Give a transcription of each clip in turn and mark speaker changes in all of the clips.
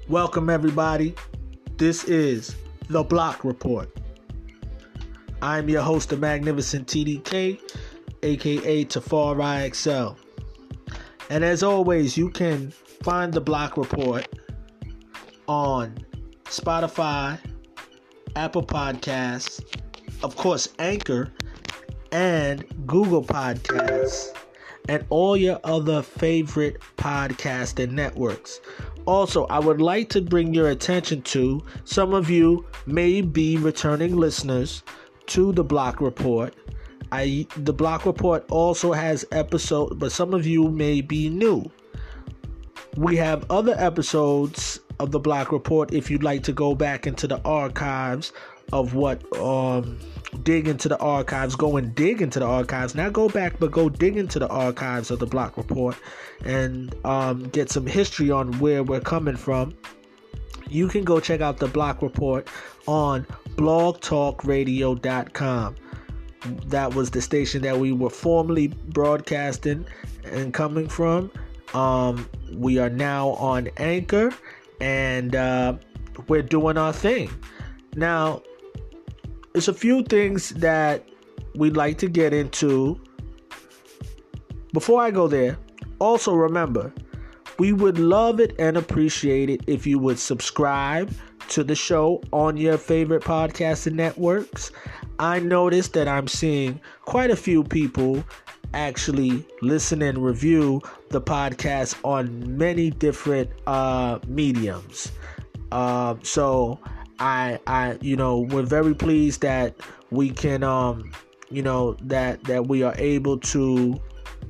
Speaker 1: Welcome, everybody. This is The Block Report. I'm your host, the Magnificent TDK, aka Tafari XL. And as always, you can find The Block Report on Spotify, Apple Podcasts, of course, Anchor, and Google Podcasts, and all your other favorite podcasting networks. Also, I would like to bring your attention to some of you may be returning listeners to The Block Report. The Block Report also has episodes, but some of you may be new. We have other episodes of The Block Report if you'd like to go back into the archives of what, dig into the archives, go and dig into the archives. Not go back, but go dig into the archives of The Block Report and get some history on where we're coming from. You can go check out The Block Report on blogtalkradio.com. That was the station that we were formerly broadcasting and coming from. We are now on Anchor, and we're doing our thing. Now, there's a few things that we'd like to get into. Before I go there, also remember, we would love it and appreciate it if you would subscribe to the show on your favorite podcasting networks. I noticed that I'm seeing quite a few people actually listen and review the podcast on many different mediums. So we're very pleased that we can, that we are able to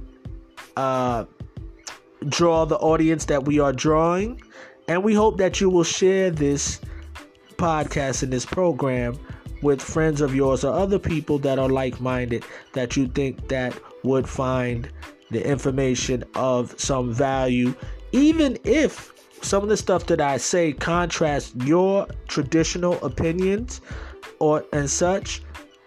Speaker 1: draw the audience that we are drawing. And we hope that you will share this podcast and this program with friends of yours or other people that are like-minded that you think that would find the information of some value, even if some of the stuff that I say contrasts your traditional opinions and such.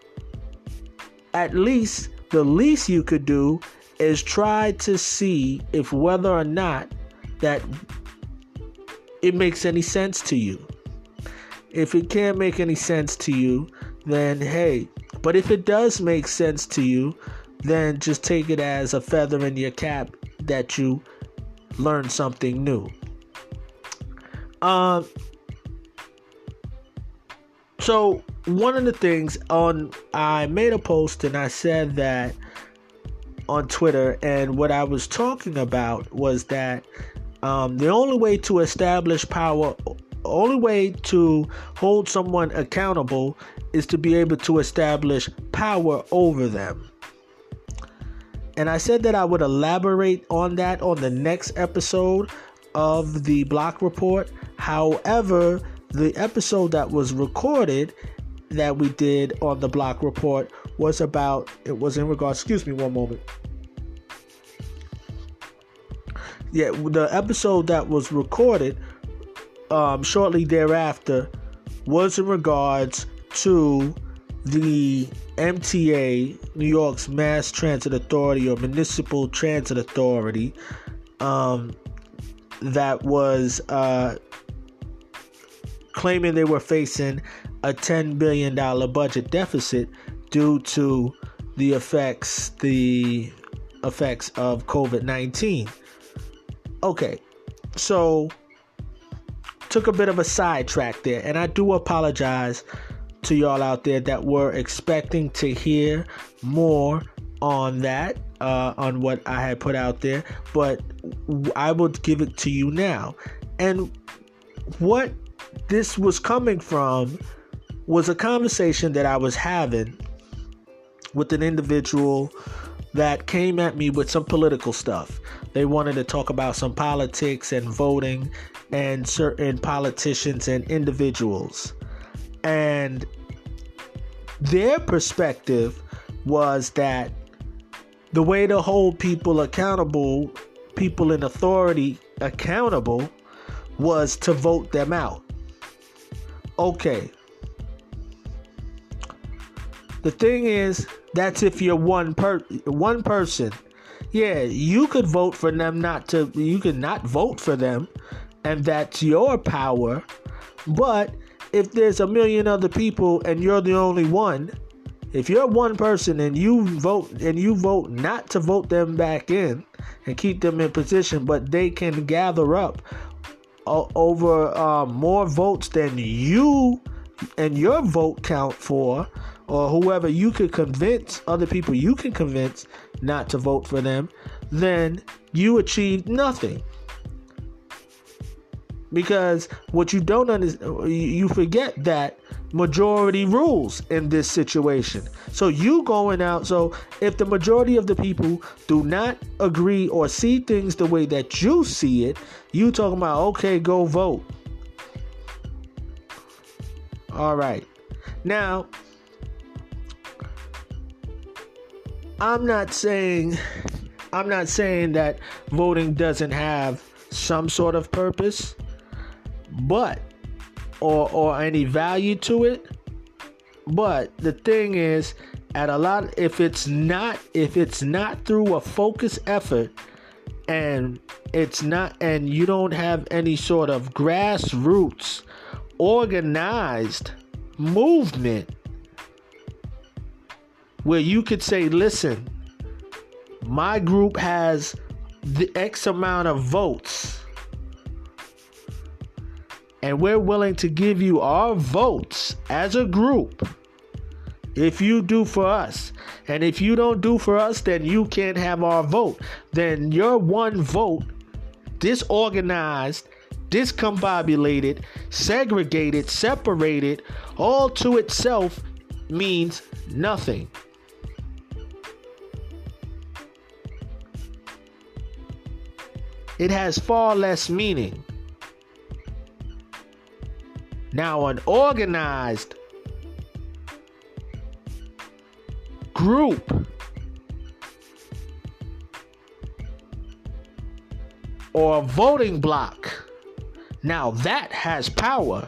Speaker 1: At least the least you could do is try to see if whether or not that it makes any sense to you. If it can't make any sense to you, then hey. But if it does make sense to you, then just take it as a feather in your cap that you learned something new. So one of the things I made a post and I said that on Twitter, and what I was talking about was that the only way to establish power, only way to hold someone accountable is to be able to establish power over them. And I said that I would elaborate on that on the next episode of the Block Report. However, the episode that was recorded that we did on the Block Report was in regards, excuse me one moment. Yeah, the episode that was recorded shortly thereafter was in regards to the MTA, New York's Mass Transit Authority or Municipal Transit Authority, that was claiming they were facing a $10 billion budget deficit due to the effects of COVID-19. Okay, so took a bit of a sidetrack there, and I do apologize to y'all out there that were expecting to hear more on that, on what I had put out there, but I will give it to you now. And what this was coming from was a conversation that I was having with an individual that came at me with some political stuff. They wanted to talk about some politics and voting and certain politicians and individuals. And their perspective was that the way to hold people accountable, people in authority accountable, was to vote them out. Okay. The thing is, that's if you're one person. Yeah, you could vote for them you could not vote for them and that's your power. But if there's a million other people and you're the only one, if you're one person and you vote not to vote them back in and keep them in position, but they can gather up over more votes than you and your vote count for, or whoever you could convince, other people you can convince not to vote for them, then you achieved nothing. Because what you don't understand, you forget that majority rules in this situation. So you going out, so if the majority of the people do not agree or see things the way that you see it, you talking about, okay, go vote. All right. Now, I'm not saying that voting doesn't have some sort of purpose, but or any value to it. But the thing is, if it's not through a focused effort, and you don't have any sort of grassroots organized movement where you could say, listen, my group has the X amount of votes, and we're willing to give you our votes as a group if you do for us. And if you don't do for us, then you can't have our vote. Then your one vote, disorganized, discombobulated, segregated, separated, all to itself means nothing. It has far less meaning. Now, an organized group or a voting block, now that has power.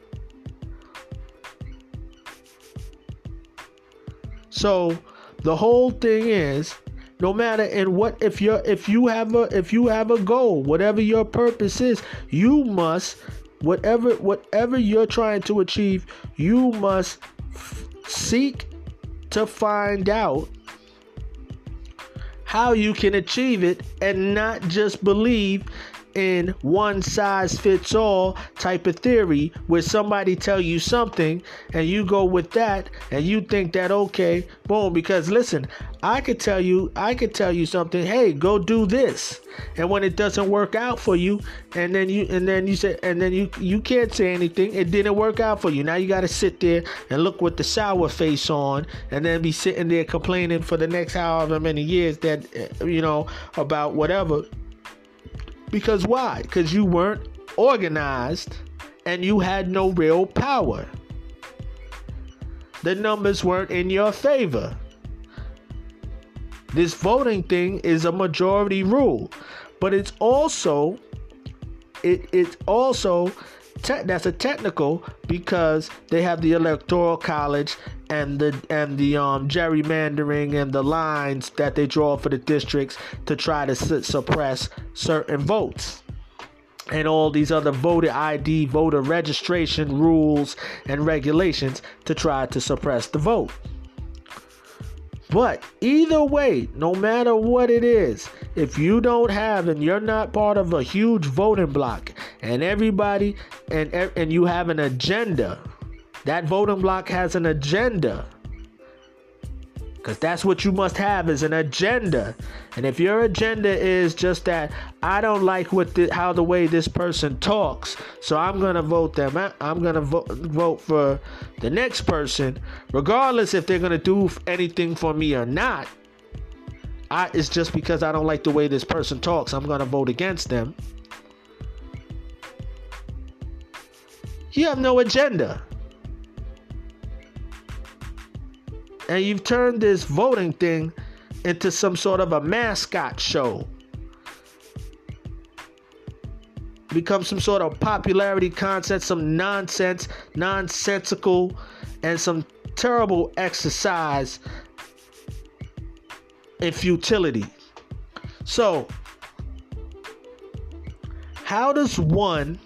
Speaker 1: So the whole thing is, no matter in what, if you have a goal, whatever your purpose is, you must, whatever you're trying to achieve, you must seek to find out how you can achieve it, and not just believe in one size fits all type of theory where somebody tell you something and you go with that and you think that, okay, boom, because listen, I could tell you something, hey, go do this, and when it doesn't work out for you, and then you can't say anything, it didn't work out for you. Now you got to sit there and look with the sour face on, and then be sitting there complaining for the next however many years that about whatever. Because why? Because you weren't organized and you had no real power. The numbers weren't in your favor. This voting thing is a majority rule, but it's also that's a technical, because they have the electoral college and the gerrymandering and the lines that they draw for the districts to try to suppress certain votes, and all these other voter ID, voter registration rules and regulations to try to suppress the vote. But either way, no matter what it is, if you don't have, and you're not part of a huge voting block, and everybody, and you have an agenda, that voting block has an agenda. Because that's what you must have, is an agenda. And if your agenda is just that, I don't like how the way this person talks, so I'm going to vote them. I'm going to vote for the next person, regardless if they're going to do anything for me or not. It's just because I don't like the way this person talks, I'm going to vote against them. You have no agenda. And you've turned this voting thing into some sort of a mascot show. Become some sort of popularity contest, some nonsensical, and some terrible exercise in futility. So, How does one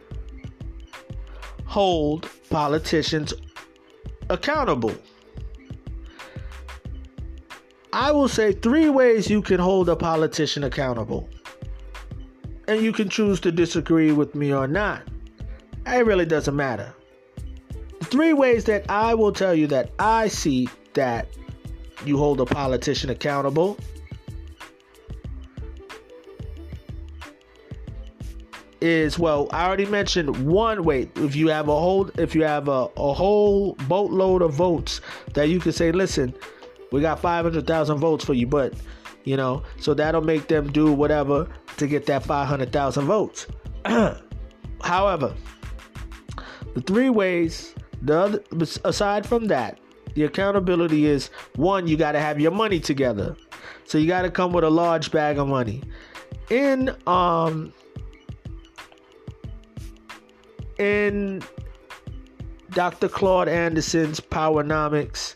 Speaker 1: hold politicians accountable? I will say 3 ways you can hold a politician accountable. And you can choose to disagree with me or not. It really doesn't matter. The 3 ways that I will tell you that I see that you hold a politician accountable is, well, I already mentioned one way. If you have a whole boatload of votes that you can say, listen, we got 500,000 votes for you, but so that'll make them do whatever to get that 500,000 votes. However, the 3 ways, aside from that, the accountability is, 1, you got to have your money together. So you got to come with a large bag of money. In Dr. Claude Anderson's Powernomics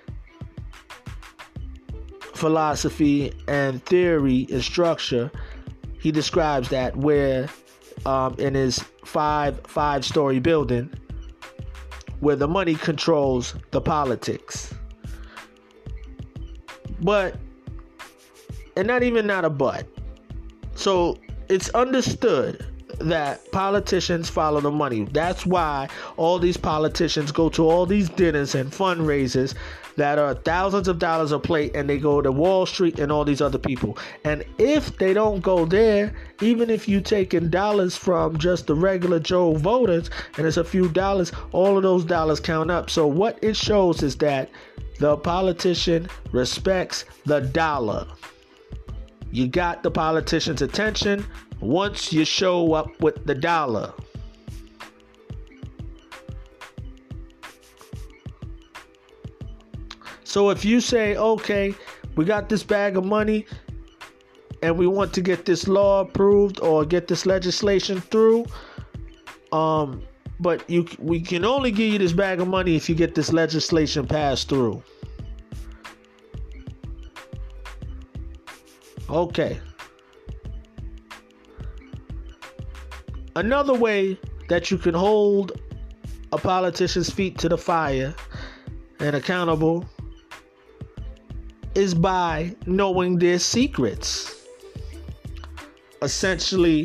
Speaker 1: philosophy and theory and structure, he describes that where in his five-story building, where the money controls the politics. But, and not a but. So it's understood that politicians follow the money. That's why all these politicians go to all these dinners and fundraisers that are thousands of dollars a plate, and they go to Wall Street and all these other people. And if they don't go there, even if you taking dollars from just the regular Joe voters and it's a few dollars, all of those dollars count up. So what it shows is that the politician respects the dollar. You got the politician's attention once you show up with the dollar. So if you say, okay, we got this bag of money and we want to get this law approved or get this legislation through, but we can only give you this bag of money if you get this legislation passed through. Okay. Another way that you can hold a politician's feet to the fire and accountable is by knowing their secrets. Essentially,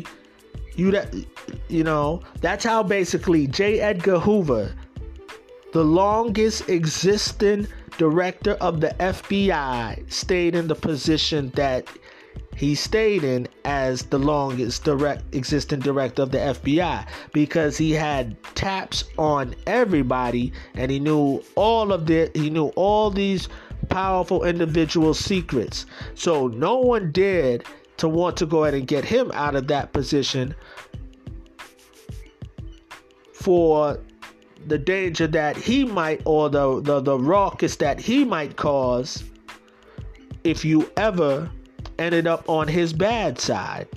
Speaker 1: that's how basically J. Edgar Hoover, the longest existing director of the FBI, stayed in the position that he stayed in as the longest existing director of the FBI, because he had taps on everybody and he knew all these powerful individual secrets. So no one dared to want to go ahead and get him out of that position for the danger that he might, or the ruckus that he might cause if you ever ended up on his bad side.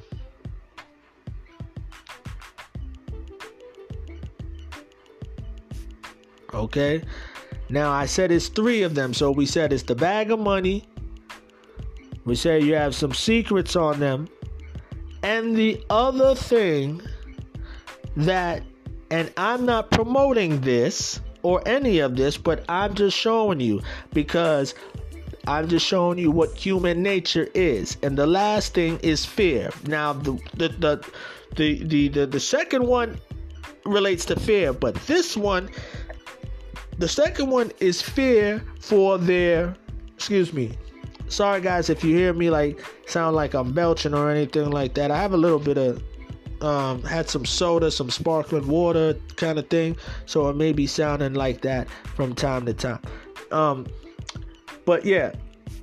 Speaker 1: Okay? Now, I said it's 3 of them. So we said it's the bag of money. We say you have some secrets on them. And the other thing that, and I'm not promoting this or any of this, but I'm just showing you, because I'm just showing you what human nature is. And the last thing is fear. Now, the second one relates to fear, but this one, the second one is fear for their, sorry guys if you hear me sound like I'm belching or anything like that. I have a little bit of had some soda, some sparkling water kind of thing, so it may be sounding like that from time to time. But yeah,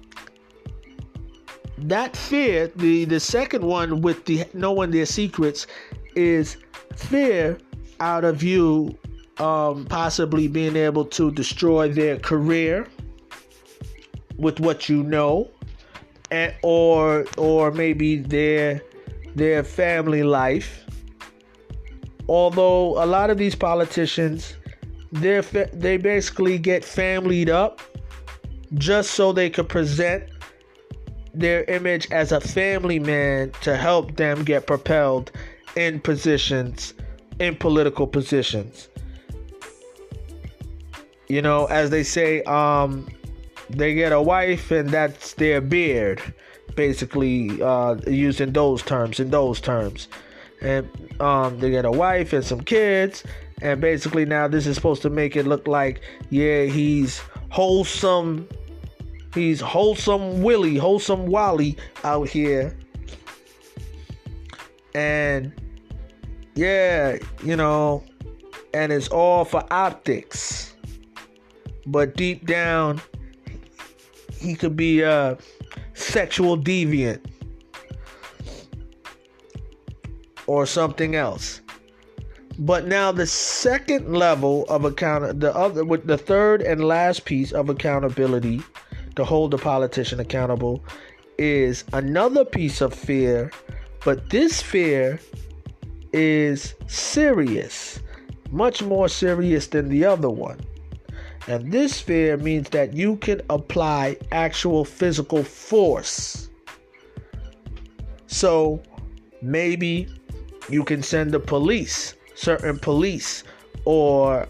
Speaker 1: that fear, the second one with the knowing their secrets, is fear out of you possibly being able to destroy their career with what you know, and or maybe their family life. Although a lot of these politicians, they basically get familyed up just so they could present their image as a family man to help them get propelled in positions, in political positions. You know, as they say, they get a wife and that's their beard, basically, using those terms, and they get a wife and some kids, and basically now this is supposed to make it look like, yeah, he's wholesome Wally out here, and yeah, you know, and it's all for optics, but deep down he could be a sexual deviant or something else. But now the second level of the third and last piece of accountability to hold the politician accountable is another piece of fear, but this fear is serious, much more serious than the other one. And this fear means that you can apply actual physical force. So maybe you can send the police, certain police, or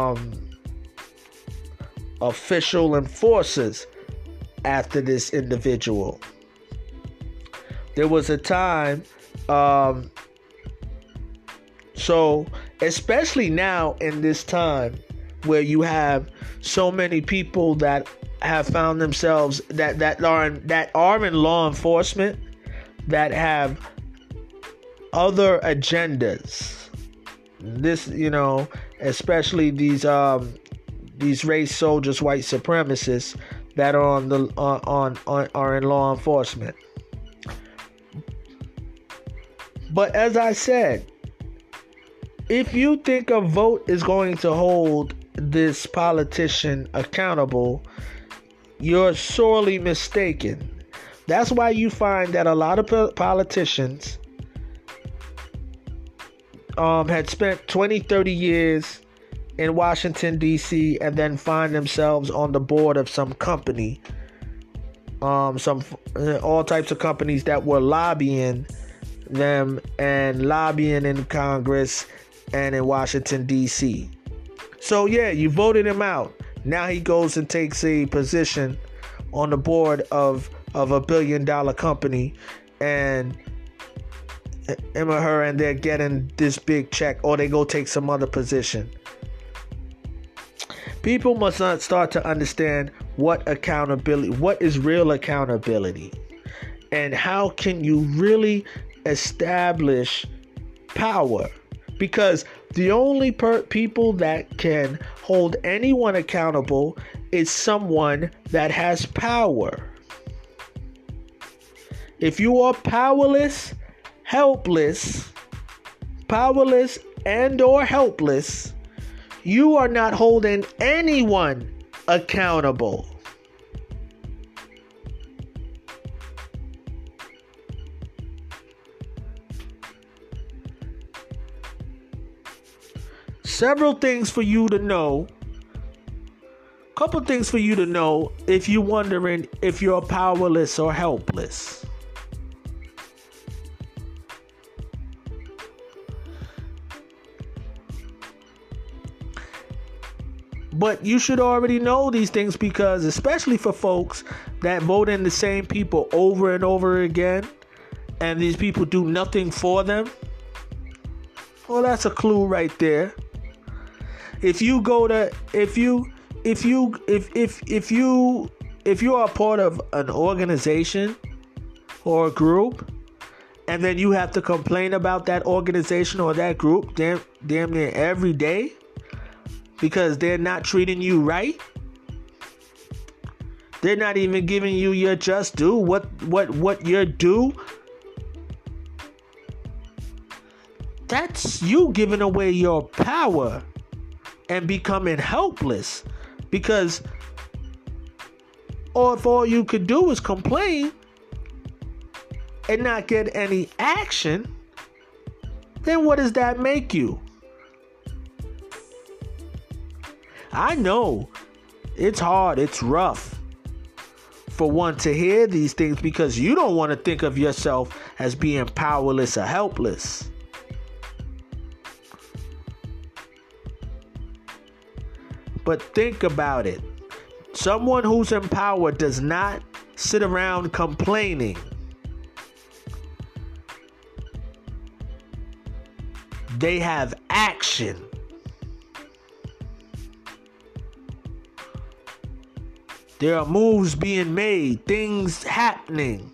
Speaker 1: official enforcers after this individual. There was a time, so especially now in this time where you have so many people that have found themselves that are in law enforcement that have other agendas. This, you know, especially these race soldiers, white supremacists that are are in law enforcement. But as I said, if you think a vote is going to hold this politician accountable, you're sorely mistaken. That's why you find that a lot of politicians had spent 20, 30 years in Washington, D.C., and then find themselves on the board of some company, all types of companies that were lobbying them and lobbying in Congress and in Washington, D.C. So yeah, you voted him out. Now he goes and takes a position on the board of a $1 billion company, and him or her, and they're getting this big check, or they go take some other position. People must not start to understand what is real accountability, and how can you really establish power. Because the only people that can hold anyone accountable is someone that has power. If you are powerless and or helpless, you are not holding anyone accountable. Several things for you to know. Couple things for you to know if you're wondering if you're powerless or helpless. But you should already know these things, because especially for folks that vote in the same people over and over again, and these people do nothing for them, well, that's a clue right there. If you are a part of an organization or a group, and then you have to complain about that organization or that group damn near every day because they're not treating you right, they're not even giving you your just due, what you're due, that's you giving away your power and becoming helpless. Because if all you could do is complain and not get any action, then what does that make you? I know it's hard, it's rough for one to hear these things, because you don't want to think of yourself as being powerless or helpless. But think about it. Someone who's in power does not sit around complaining. They have action. There are moves being made, things happening.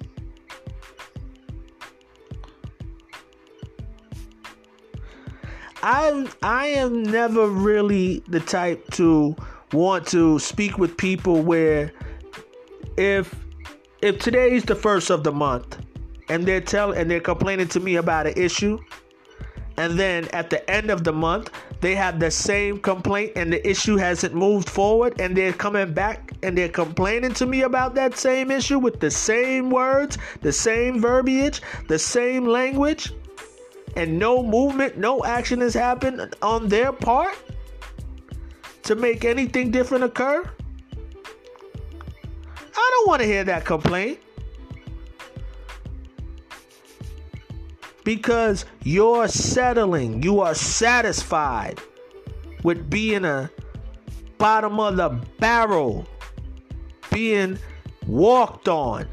Speaker 1: I am never really the type to want to speak with people where if today's the first of the month and they're complaining to me about an issue, and then at the end of the month they have the same complaint and the issue hasn't moved forward, and they're coming back and they're complaining to me about that same issue with the same words, the same verbiage, the same language, and no movement, no action has happened on their part to make anything different occur. I don't want to hear that complaint. Because you're settling, you are satisfied with being a bottom of the barrel, being walked on.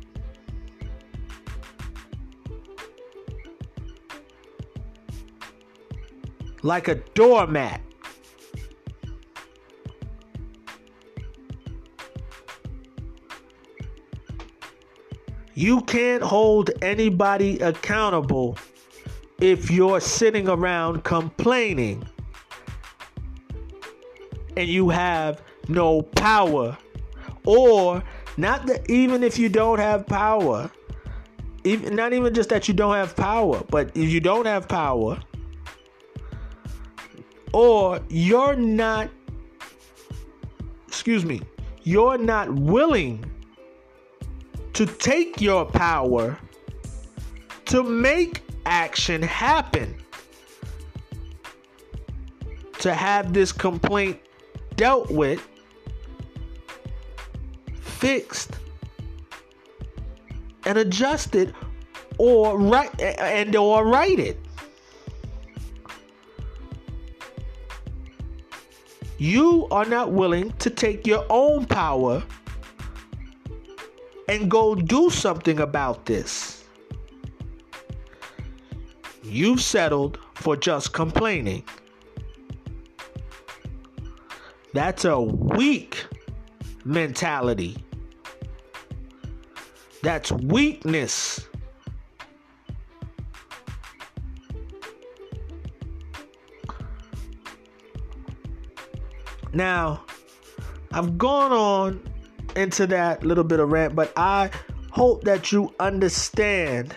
Speaker 1: Like a doormat. You can't hold anybody accountable if you're sitting around complaining and you have no power. Or not that even if you don't have power, not even just that you don't have power, but if you don't have power, or you're not willing to take your power to make action happen, to have this complaint dealt with, fixed, and adjusted, or right it. You are not willing to take your own power and go do something about this. You've settled for just complaining. That's a weak mentality. That's weakness. Now, I've gone on into that little bit of rant, but I hope that you understand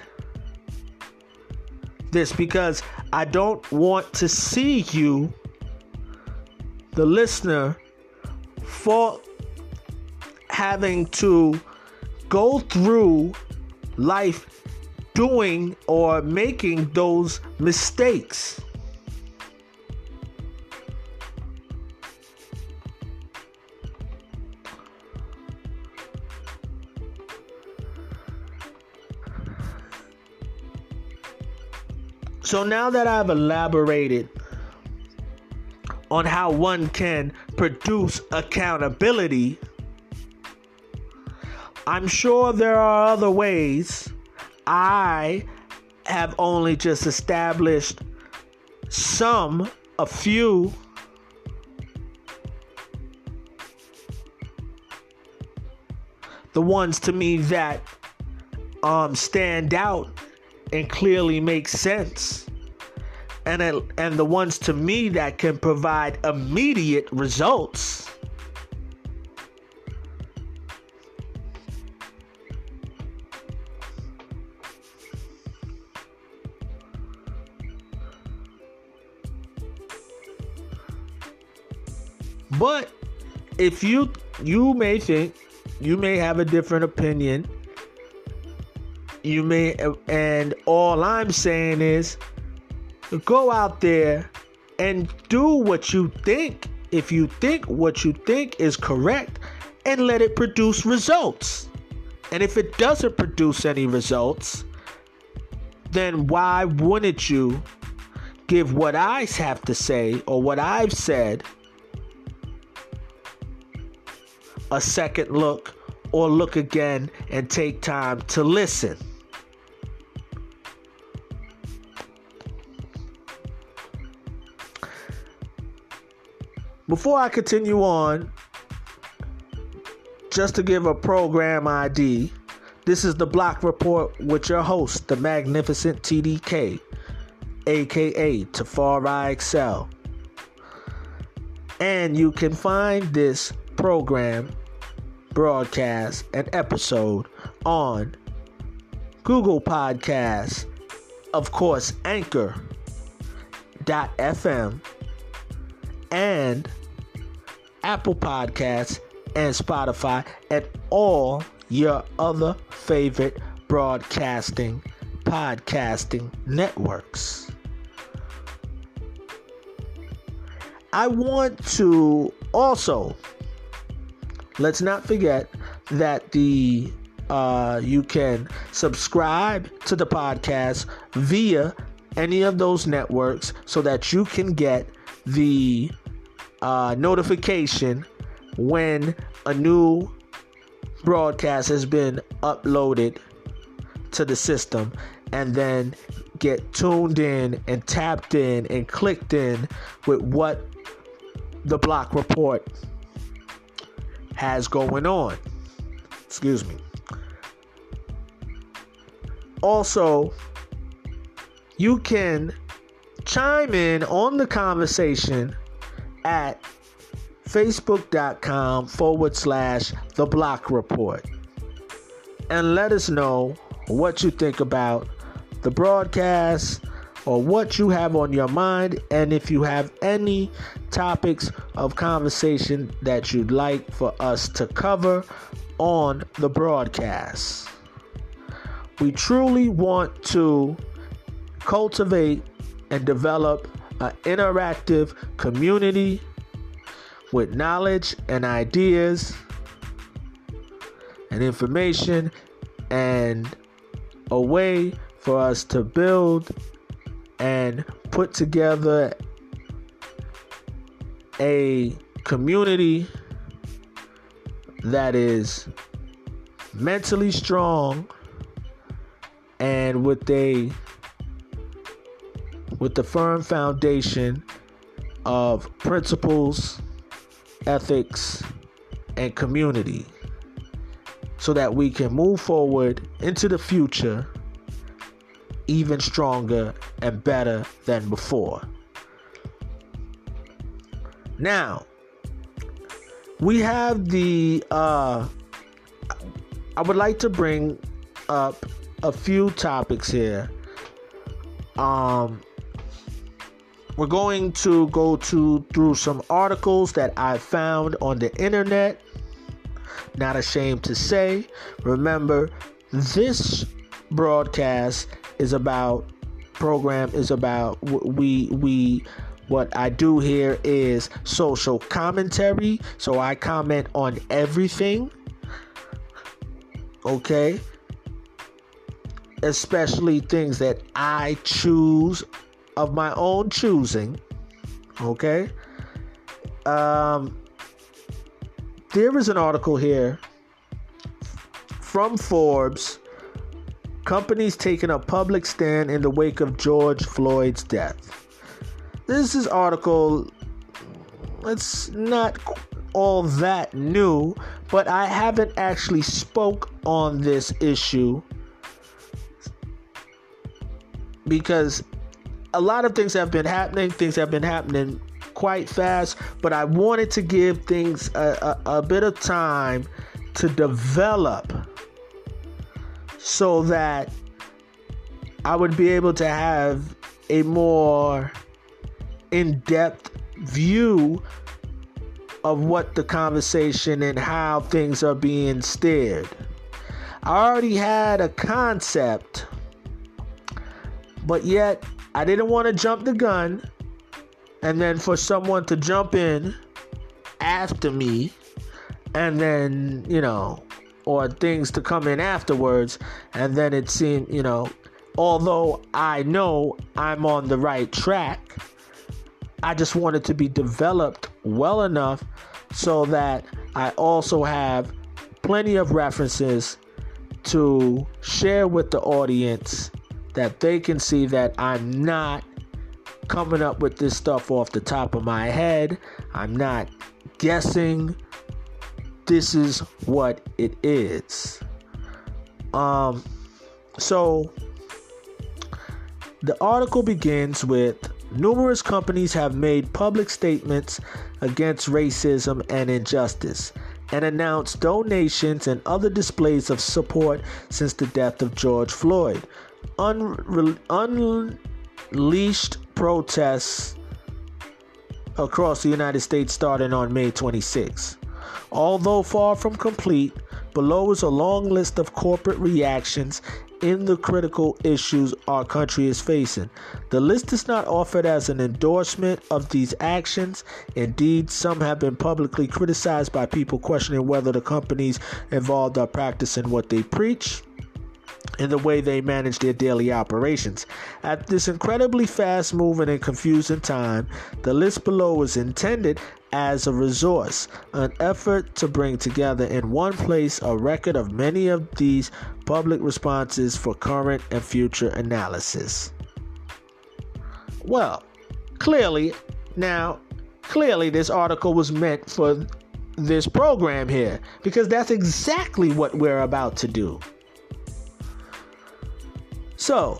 Speaker 1: this, because I don't want to see you, the listener, for having to go through life doing or making those mistakes. So now that I've elaborated on how one can produce accountability, I'm sure there are other ways. I have only just established a few. The ones to me that stand out and clearly make sense, and the ones to me that can provide immediate results. But if you may think, you may have a different opinion, and all I'm saying is, go out there and do what you think. If you think what you think is correct, and let it produce results. And if it doesn't produce any results, then why wouldn't you give what I have to say, or what I've said, a second look or look again and take time to listen. Before I continue on, just to give a program ID, this is the Block Report with your host, the Magnificent TDK, aka Tafari Excel. And you can find this program, broadcast, and episode on Google Podcasts, of course, Anchor.fm, and Apple Podcasts and Spotify, and all your other favorite podcasting networks. I want to also, let's not forget that you can subscribe to the podcast via any of those networks so that you can get the notification when a new broadcast has been uploaded to the system, and then get tuned in and tapped in and clicked in with what the Block Report has going on. Excuse me. Also, you can chime in on the conversation at facebook.com/The Block Report and let us know what you think about the broadcast or what you have on your mind, and if you have any topics of conversation that you'd like for us to cover on the broadcast. We truly want to cultivate and develop an interactive community with knowledge and ideas and information, and a way for us to build and put together a community that is mentally strong and with the firm foundation of principles, ethics, and community, so that we can move forward into the future even stronger and better than before. Now, we have I would like to bring up a few topics here. We're going to go through some articles that I found on the internet. Not ashamed to say. Remember, this broadcast program is about what I do here is social commentary. So I comment on everything. Okay? Especially things that I choose of my own choosing. Okay? There is an article here from Forbes. Companies taking a public stand in the wake of George Floyd's death. This is article, it's not all that new, but I haven't actually spoke on this issue because a lot of things have been happening. Things have been happening quite fast, but I wanted to give things a bit of time to develop so that I would be able to have a more in-depth view of what the conversation and how things are being steered. I already had a concept, but yet I didn't want to jump the gun and then for someone to jump in after me and then, or things to come in afterwards, and then it seemed, although I know I'm on the right track, I just wanted to be developed well enough so that I also have plenty of references to share with the audience that they can see that I'm not coming up with this stuff off the top of my head. I'm not guessing. This is what it is. So the article begins with numerous companies have made public statements against racism and injustice and announced donations and other displays of support since the death of George Floyd. Unleashed protests across the United States starting on May 26. Although far from complete, below is a long list of corporate reactions in the critical issues our country is facing. The list is not offered as an endorsement of these actions. Indeed, some have been publicly criticized by people questioning whether the companies involved are practicing what they preach in the way they manage their daily operations. At this incredibly fast-moving and confusing time, the list below is intended as a resource, an effort to bring together in one place a record of many of these public responses for current and future analysis. Well, clearly this article was meant for this program here, because that's exactly what we're about to do. So,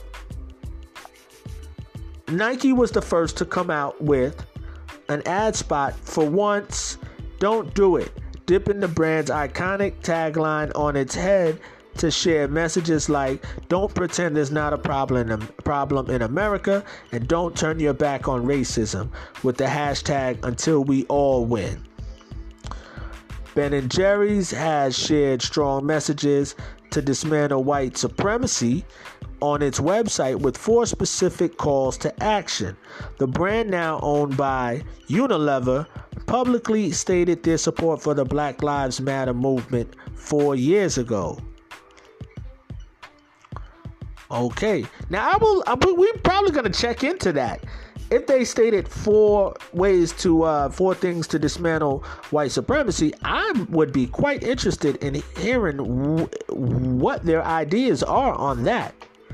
Speaker 1: Nike was the first to come out with an ad spot for once. Don't do it. Dipping the brand's iconic tagline on its head to share messages like, don't pretend there's not a problem in America, and don't turn your back on racism, with the hashtag until we all win. Ben & Jerry's has shared strong messages to dismantle white supremacy on its website with 4 specific calls to action. The brand, now owned by Unilever, publicly stated their support for the Black Lives Matter movement 4 years ago. Okay, now we're probably going to check into that. If they stated 4 things to dismantle white supremacy, I would be quite interested in hearing what their ideas are on that.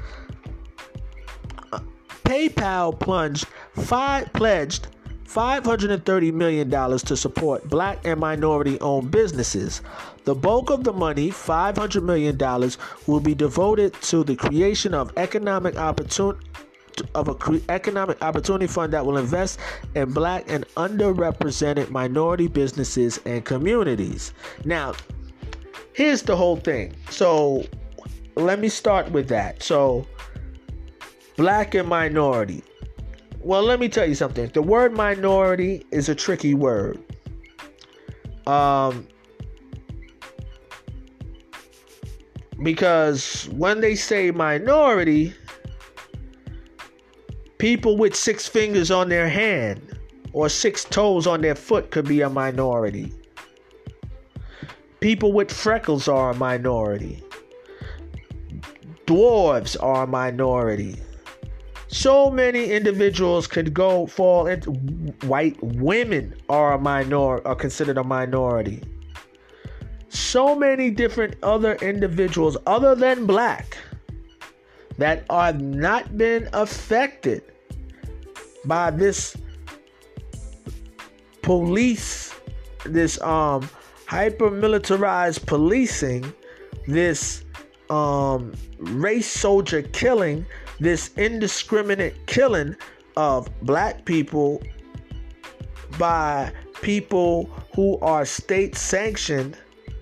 Speaker 1: PayPal pledged $530 million to support black and minority-owned businesses. The bulk of the money, $500 million, will be devoted to the creation of economic opportunity fund that will invest in black and underrepresented minority businesses and communities. Now, here's the whole thing. So, let me start with that. So, black and minority. Well, let me tell you something. The word minority is a tricky word. Because when they say minority, people with 6 fingers on their hand or 6 toes on their foot could be a minority. People with freckles are a minority. Dwarves are a minority. So many individuals could fall into. White women are considered a minority. So many different other individuals other than black that have not been affected by this police, this hyper-militarized policing, this race soldier killing, this indiscriminate killing of black people by people who are state-sanctioned,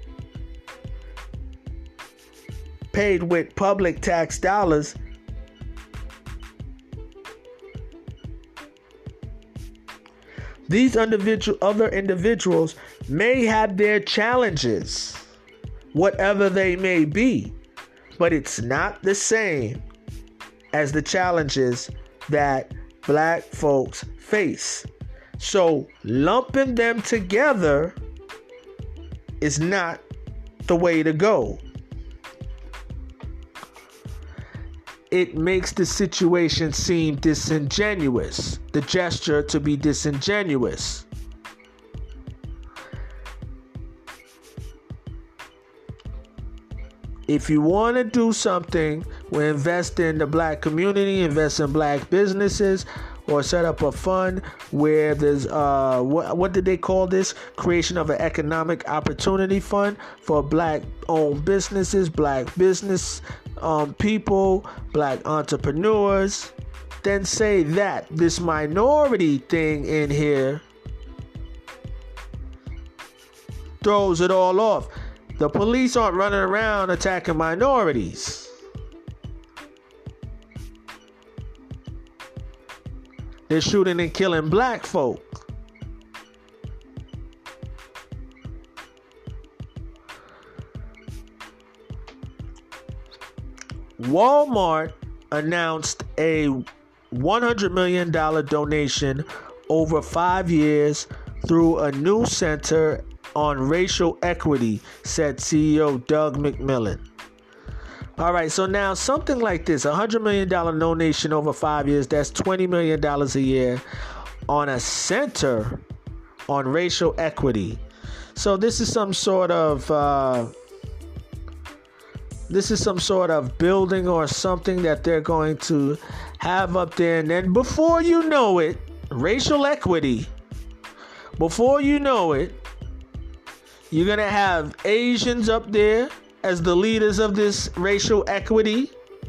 Speaker 1: paid with public tax dollars. These other individuals may have their challenges, whatever they may be, but it's not the same as the challenges that black folks face. So lumping them together is not the way to go. It makes the situation seem disingenuous, the gesture to be disingenuous. if you want to do something, we invest in the black community, invest in black businesses, or set up a fund where there's what did they call this? Creation of an economic opportunity fund for black owned businesses, black business people, black entrepreneurs. Then say that this minority thing in here throws it all off. The police aren't running around attacking minorities. They're shooting and killing black folk. Walmart announced a $100 million donation over 5 years through a new center on racial equity, said CEO Doug McMillon. All right, so now something like this, $100 million donation over 5 years, that's $20 million a year on a center on racial equity. So this is some sort of building or something that they're going to have up there. And then before you know it, racial equity, before you know it, you're going to have Asians up there as the leaders of this racial equity.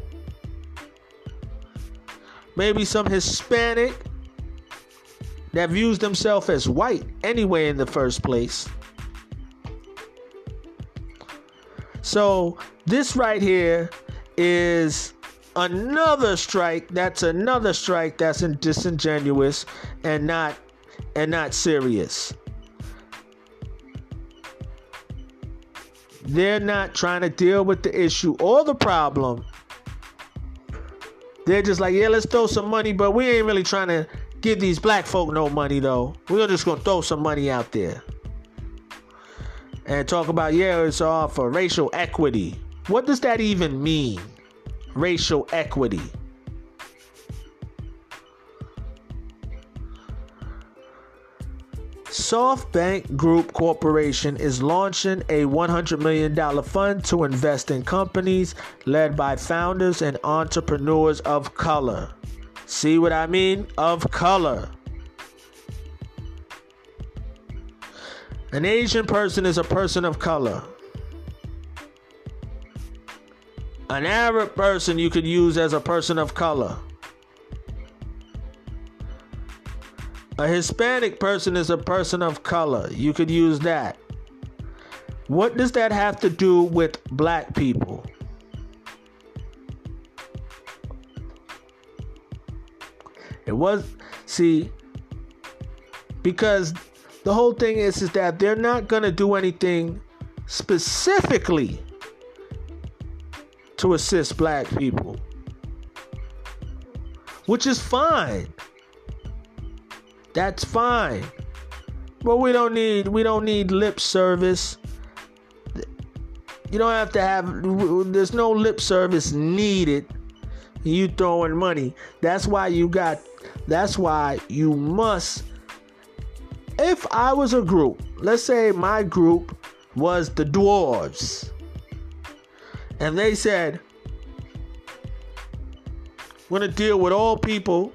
Speaker 1: Maybe some Hispanic that views themselves as white anyway in the first place. So this right here is another strike. That's another strike that's disingenuous and not serious. They're not trying to deal with the issue or the problem. They're just like, yeah, let's throw some money, but we ain't really trying to give these black folk no money, though. We're just going to throw some money out there. And talk about, yeah, it's all for racial equity. What does that even mean? Racial equity. SoftBank Group Corporation is launching a $100 million fund to invest in companies led by founders and entrepreneurs of color. See what I mean? Of color. An Asian person is a person of color. An Arab person you could use as a person of color. A Hispanic person is a person of color. You could use that. What does that have to do with black people? Because the whole thing is that they're not going to do anything specifically to assist black people, which is fine. That's fine. But we don't need lip service. You don't have to there's no lip service needed. You throwing money. That's why you must. If I was a group, let's say my group was the dwarves, and they said, we're going to deal with all people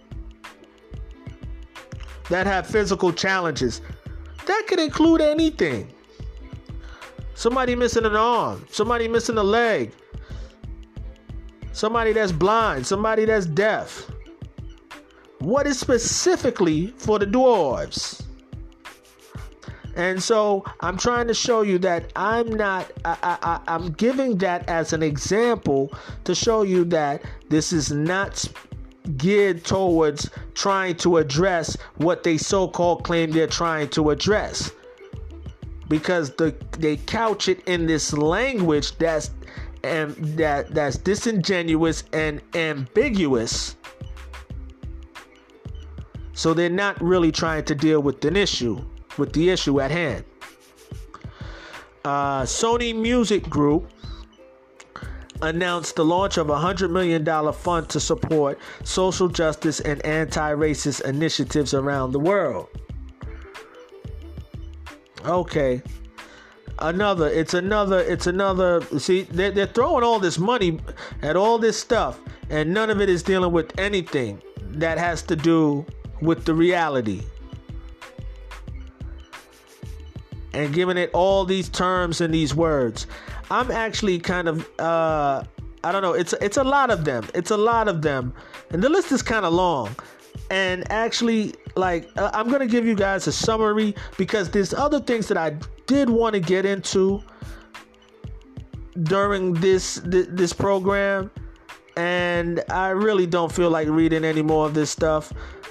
Speaker 1: that have physical challenges. That could include anything. Somebody missing an arm, somebody missing a leg, somebody that's blind, somebody that's deaf. What is specifically for the dwarves? And so I'm trying to show you that I'm giving that as an example to show you that this is not geared towards trying to address what they so-called claim they're trying to address, because they couch it in this language that's disingenuous and ambiguous. So they're not really trying to deal with the issue at hand. Sony Music Group announced the launch of a $100 million fund to support social justice and anti-racist initiatives around the world. Okay. It's another. See, they're throwing all this money at all this stuff, and none of it is dealing with anything that has to do with the reality. And giving it all these terms and these words. I'm actually kind of, I don't know. It's a lot of them. It's a lot of them. And the list is kind of long. And actually, like, I'm going to give you guys a summary because there's other things that I did want to get into during this program. And I really don't feel like reading any more of this stuff.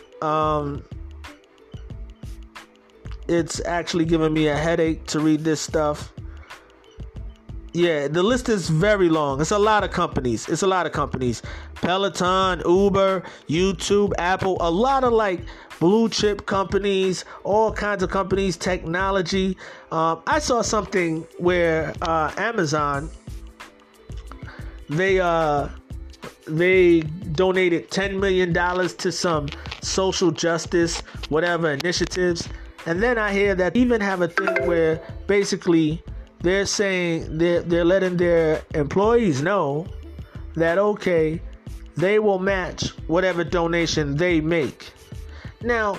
Speaker 1: It's actually giving me a headache to read this stuff. Yeah, the list is very long. It's a lot of companies. Peloton, Uber, YouTube, Apple, a lot of like blue chip companies, all kinds of companies, technology. I saw something where Amazon, they donated $10 million to some social justice, whatever initiatives. And then I hear that even have a thing where basically they're saying they're letting their employees know that, okay, they will match whatever donation they make. Now,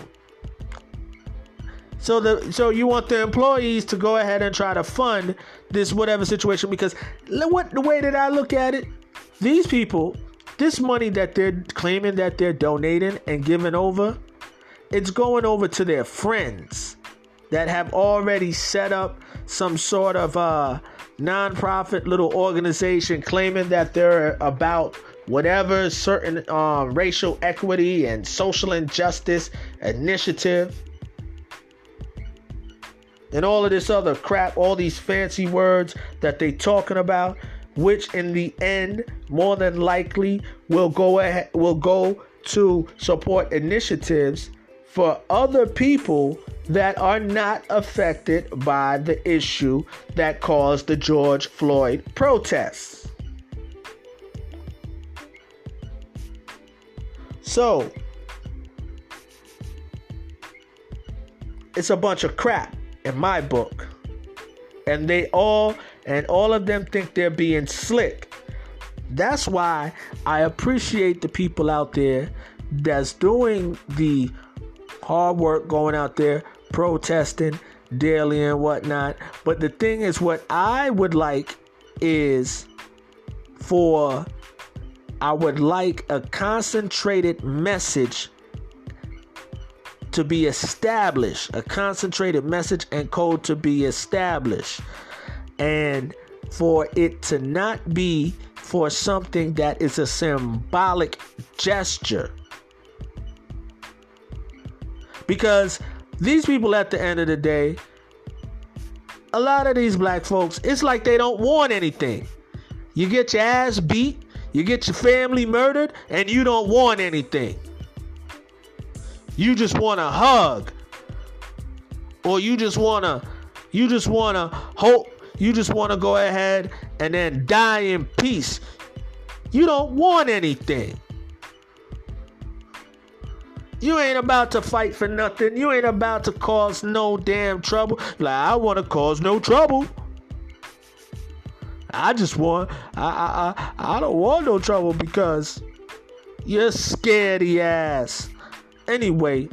Speaker 1: so you want the employees to go ahead and try to fund this whatever situation, because the way that I look at it, these people, this money that they're claiming that they're donating and giving over, it's going over to their friends that have already set up some sort of nonprofit little organization claiming that they're about whatever certain racial equity and social injustice initiative and all of this other crap, all these fancy words that they talking about, which in the end more than likely will go to support initiatives for other people that are not affected by the issue that caused the George Floyd protests. So, it's a bunch of crap in my book. And all of them think they're being slick. That's why I appreciate the people out there that's doing the hard work, going out there protesting daily and whatnot. But the thing is, what I would like is I would like a concentrated message to be established, a concentrated message and code to be established, and for it to not be for something that is a symbolic gesture. Because these people, at the end of the day, a lot of these black folks, it's like they don't want anything. You get your ass beat, you get your family murdered, and you don't want anything. You just want a hug. Or you just want to hope, you just want to go ahead and then die in peace. You don't want anything. You ain't about to fight for nothing. You ain't about to cause no damn trouble. Like, I want to cause no trouble. I don't want no trouble because you're scaredy ass. Anyway,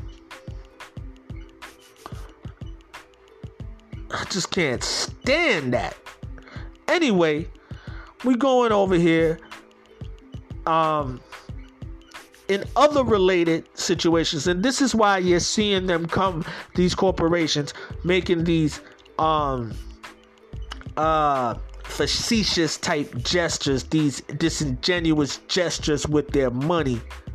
Speaker 1: I just can't stand that. Anyway, we going over here. In other related situations, and this is why you're seeing them come, these corporations making these facetious type gestures, these disingenuous gestures with their money,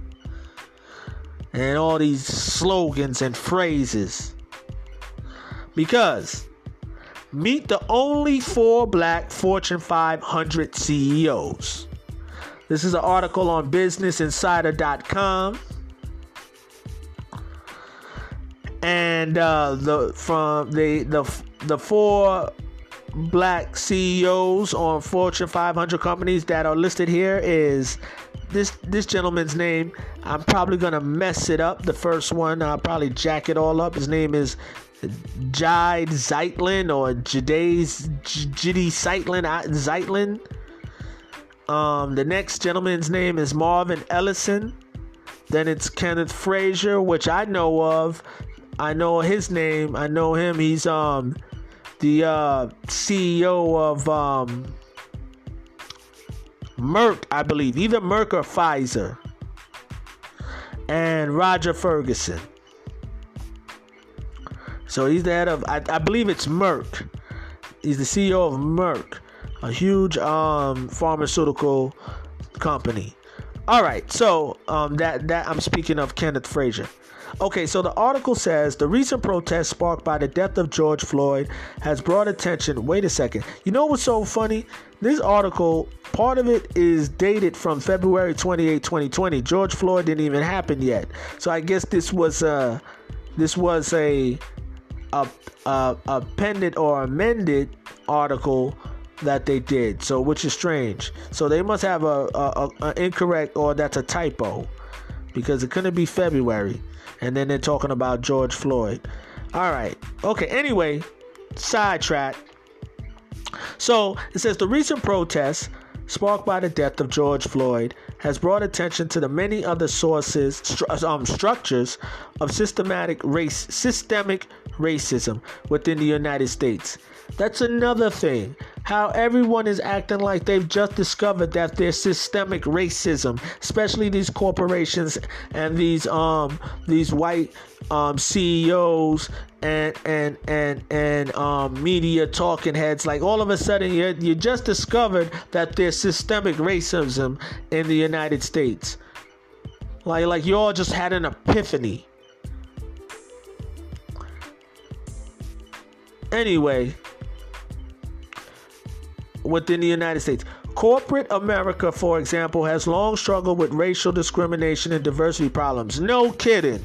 Speaker 1: and all these slogans and phrases. Because meet the only 4 black Fortune 500 CEOs. This is an article on BusinessInsider.com, and the 4 black CEOs on Fortune 500 companies that are listed here is this gentleman's name. I'm probably going to mess it up. The first one, I'll probably jack it all up. His name is Jide Zeitlin or Jide Zeitlin. The next gentleman's name is Marvin Ellison. Then it's Kenneth Frazier, which I know of. I know his name. I know him. He's the CEO of Merck, I believe. Either Merck or Pfizer. And Roger Ferguson. So he's the head of, I believe it's Merck. He's the CEO of Merck, a huge pharmaceutical company. All right, so that I'm speaking of Kenneth Frazier. Okay, so the article says the recent protest sparked by the death of George Floyd has brought attention. Wait a second. You know what's so funny? This article, part of it is dated from February 28, 2020. George Floyd didn't even happen yet. So I guess this was a appended or amended article that they did. So which is strange. So they must have a incorrect, or that's a typo, because it couldn't be February. And then they're talking about George Floyd. All right. Okay. Anyway, sidetrack. So it says the recent protests sparked by the death of George Floyd has brought attention to the many other structures of systemic racism within the United States. That's another thing. How everyone is acting like they've just discovered that there's systemic racism, especially these corporations and these white CEOs and media talking heads. Like all of a sudden you just discovered that there's systemic racism in the United States. Like you all just had an epiphany. Anyway, within the United States, corporate America, for example, has long struggled with racial discrimination and diversity problems. No kidding.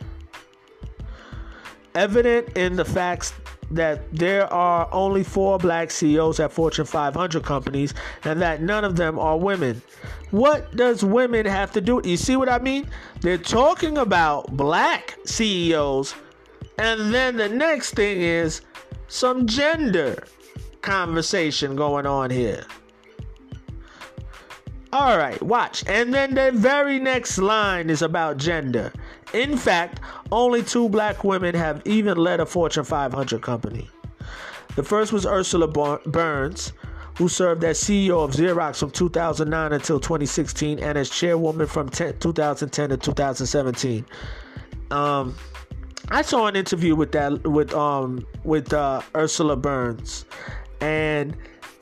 Speaker 1: Evident in the facts that there are only 4 black CEOs at Fortune 500 companies and that none of them are women. What does women have to do? You see what I mean? They're talking about black CEOs, and then the next thing is some gender conversation going on here. All right, watch. And then the very next line is about gender. In fact, only 2 black women have even led a Fortune 500 company. The first was Ursula Burns, who served as CEO of Xerox from 2009 until 2016 and as chairwoman from 2010 to 2017. I saw an interview with Ursula Burns, and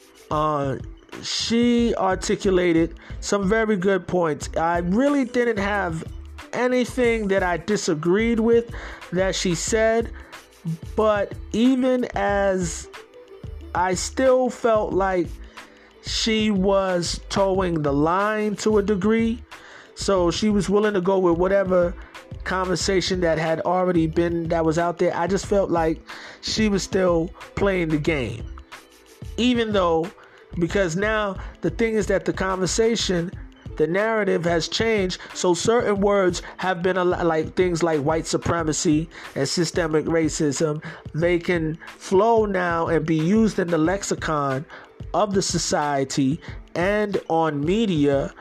Speaker 1: she articulated some very good points. I really didn't have anything that I disagreed with that she said, but even as I still felt like she was towing the line to a degree, so she was willing to go with whatever conversation that had already been, that was out there. I just felt like she was still playing the game, even though, because now the thing is that the conversation, the narrative has changed, so certain words have been like things like white supremacy and systemic racism. They can flow now and be used in the lexicon of the society and on media,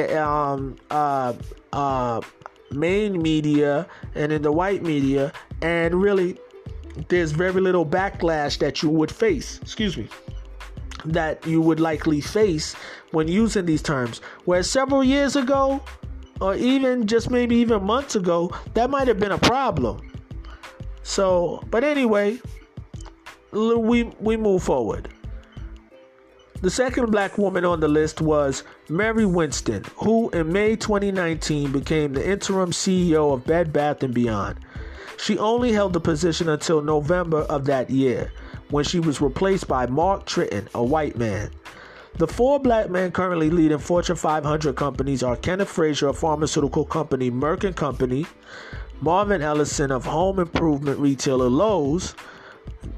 Speaker 1: main media and in the white media, and really there's very little backlash that you would face, that you would likely face when using these terms. Whereas several years ago, or even just maybe even months ago, that might have been a problem. So, but anyway, we move forward. The second black woman on the list was Mary Winston, who in May 2019 became the interim CEO of Bed Bath & Beyond. She only held the position until November of that year, when she was replaced by Mark Tritton, a white man. The 4 black men currently leading Fortune 500 companies are Kenneth Frazier of pharmaceutical company Merck & Company, Marvin Ellison of home improvement retailer Lowe's,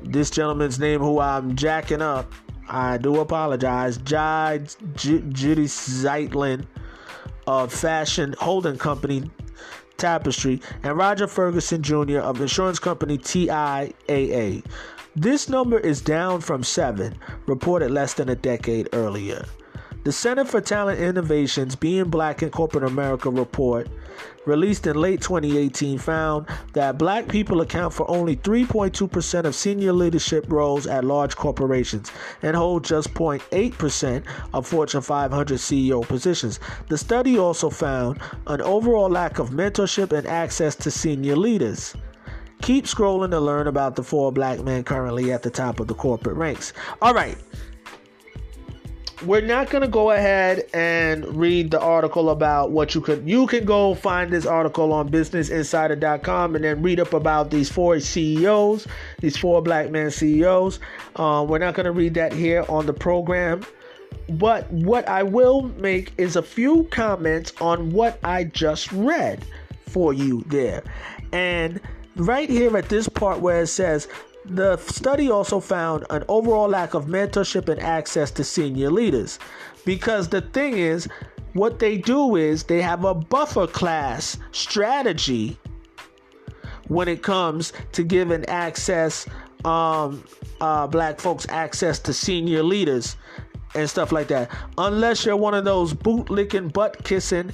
Speaker 1: This gentleman's name, who I'm jacking up, I do apologize, Judy Zeitlin of Fashion Holding Company Tapestry, and Roger Ferguson Jr. of insurance company TIAA. This number is down from 7, reported less than a decade earlier. The Center for Talent Innovation's Being Black in Corporate America report, released in late 2018, found that black people account for only 3.2% of senior leadership roles at large corporations and hold just 0.8% of Fortune 500 CEO positions. The study also found an overall lack of mentorship and access to senior leaders. Keep scrolling to learn about the 4 black men currently at the top of the corporate ranks. All right. We're not going to go ahead and read the article about what you can go find this article on businessinsider.com and then read up about these 4 CEOs, these 4 black men CEOs. We're not going to read that here on the program. But what I will make is a few comments on what I just read for you there. And right here at this part where it says, the study also found an overall lack of mentorship and access to senior leaders. Because the thing is, what they do is they have a buffer class strategy when it comes to giving access, black folks access to senior leaders and stuff like that. Unless you're one of those bootlicking, butt-kissing,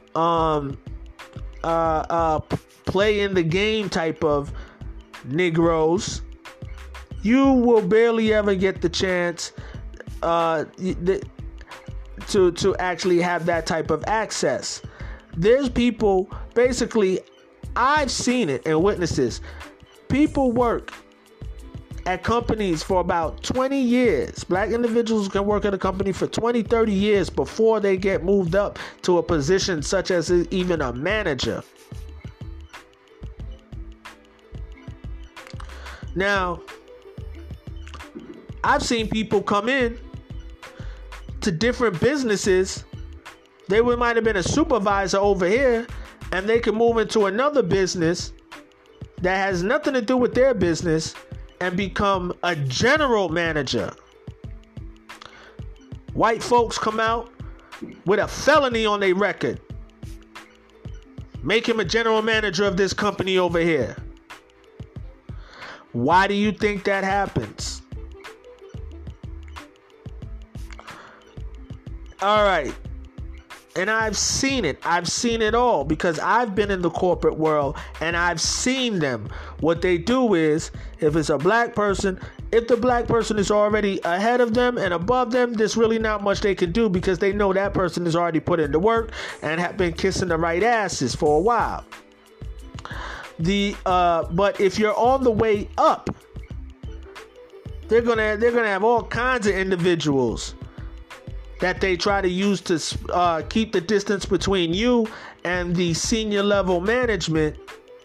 Speaker 1: play in the game type of Negroes, you will barely ever get the chance to actually have that type of access. There's people, basically, I've seen it and witnessed this. People work at companies for about 20 years. Black individuals can work at a company for 20, 30 years before they get moved up to a position such as even a manager. Now, I've seen people come in to different businesses. They might have been a supervisor over here, and they can move into another business that has nothing to do with their business and become a general manager. White folks come out with a felony on their record. Make him a general manager of this company over here. Why do you think that happens? All right. And I've seen it. I've seen it all because I've been in the corporate world and I've seen them. What they do is, if it's a black person, if the black person is already ahead of them and above them, there's really not much they can do because they know that person has already put in the work and have been kissing the right asses for a while. But if you're on the way up, they're gonna have all kinds of individuals that they try to use to keep the distance between you and the senior level management,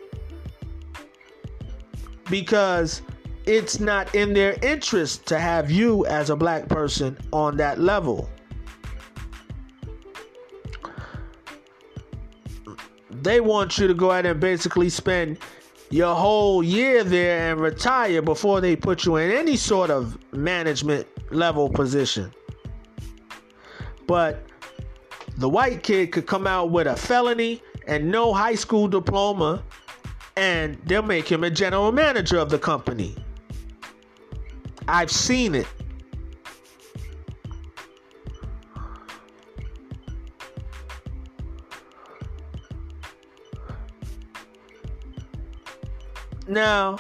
Speaker 1: because it's not in their interest to have you as a black person on that level. They want you to go ahead and basically spend your whole year there and retire before they put you in any sort of management level position. But the white kid could come out with a felony and no high school diploma, and they'll make him a general manager of the company. I've seen it. Now,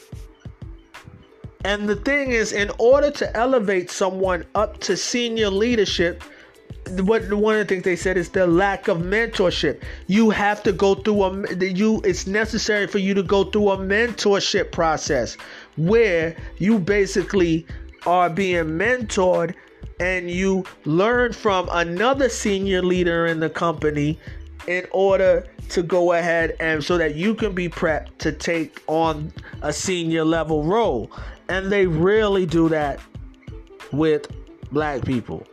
Speaker 1: and the thing is, in order to elevate someone up to senior leadership, one of the things they said is the lack of mentorship. You have to go through it's necessary for you to go through a mentorship process where you basically are being mentored and you learn from another senior leader in the company in order to go ahead and so that you can be prepped to take on a senior level role. And they really do that with black people.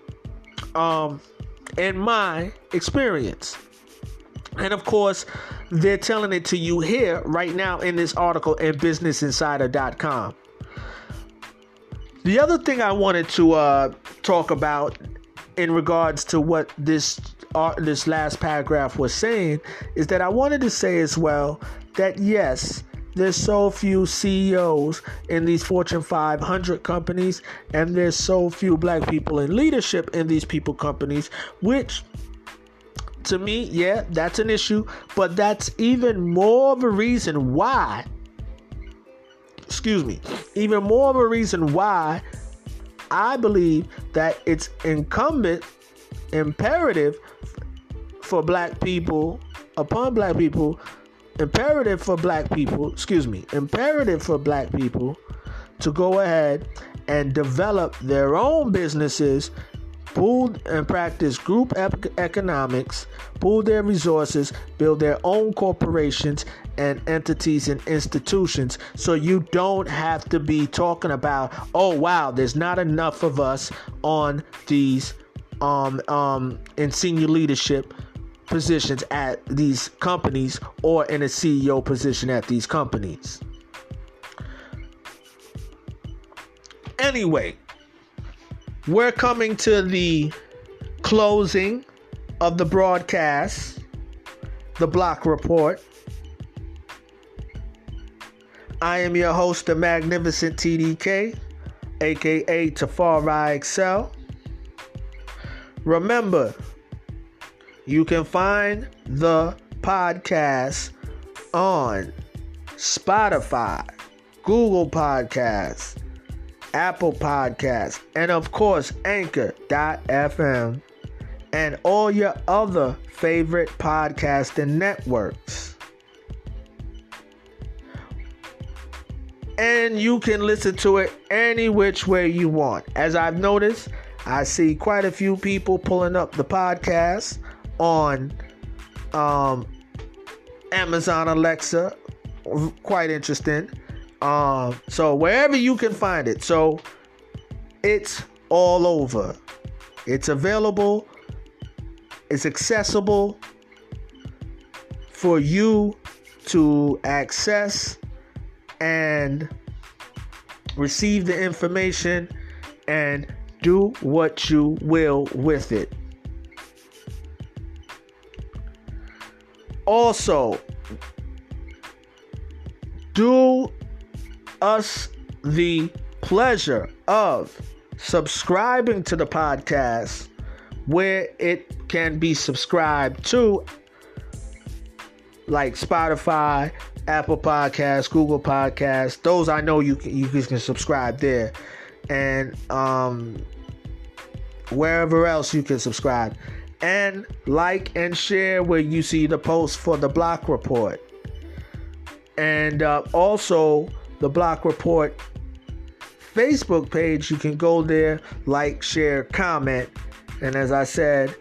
Speaker 1: In my experience. And of course, they're telling it to you here right now in this article in businessinsider.com. The other thing I wanted to talk about in regards to what this last paragraph was saying is that I wanted to say as well that yes, there's so few CEOs in these Fortune 500 companies, and there's so few black people in leadership in these companies, which to me, yeah, that's an issue, but that's even more of a reason why, even more of a reason why I believe that it's imperative for black people to go ahead and develop their own businesses, pool and practice group economics, pool their resources, build their own corporations and entities and institutions, so you don't have to be talking about, oh wow, there's not enough of us on these in senior leadership positions at these companies or in a CEO position at these companies. Anyway, we're coming to the closing of the broadcast, the Block Report. I am your host, the Magnificent TDK, aka Tafari Excel. Remember, you can find the podcast on Spotify, Google Podcasts, Apple Podcasts, and of course Anchor.fm, and all your other favorite podcasting networks. And you can listen to it any which way you want. As I've noticed, I see quite a few people pulling up the podcast on Amazon Alexa. Quite interesting. So wherever you can find it. So it's all over. It's available. It's accessible for you to access and receive the information and do what you will with it. Also, do us the pleasure of subscribing to the podcast where it can be subscribed to, like Spotify, Apple Podcasts, Google Podcasts. Those I know you can subscribe there, and wherever else you can subscribe, and like and share where you see the post for the Block Report, and also the Block Report Facebook page. You can go there, like, share, comment, and as I said,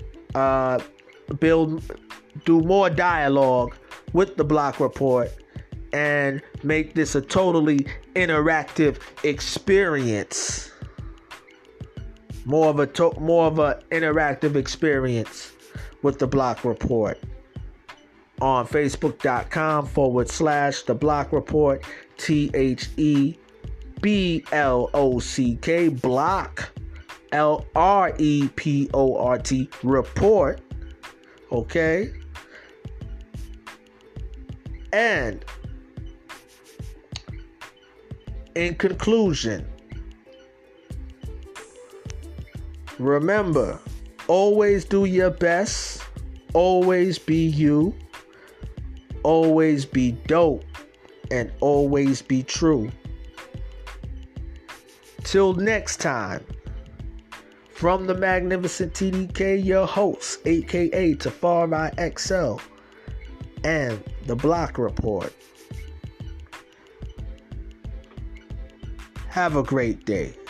Speaker 1: do more dialogue with the Block Report and make this a totally interactive experience. More of a interactive experience with the Block Report on Facebook.com/The Block Report, TheBlock, Block, LREPORT, report. Okay. And in conclusion, remember, always do your best, always be you, always be dope, and always be true. Till next time, from the Magnificent TDK, your host, aka Tafari XL, and the Block Report. Have a great day.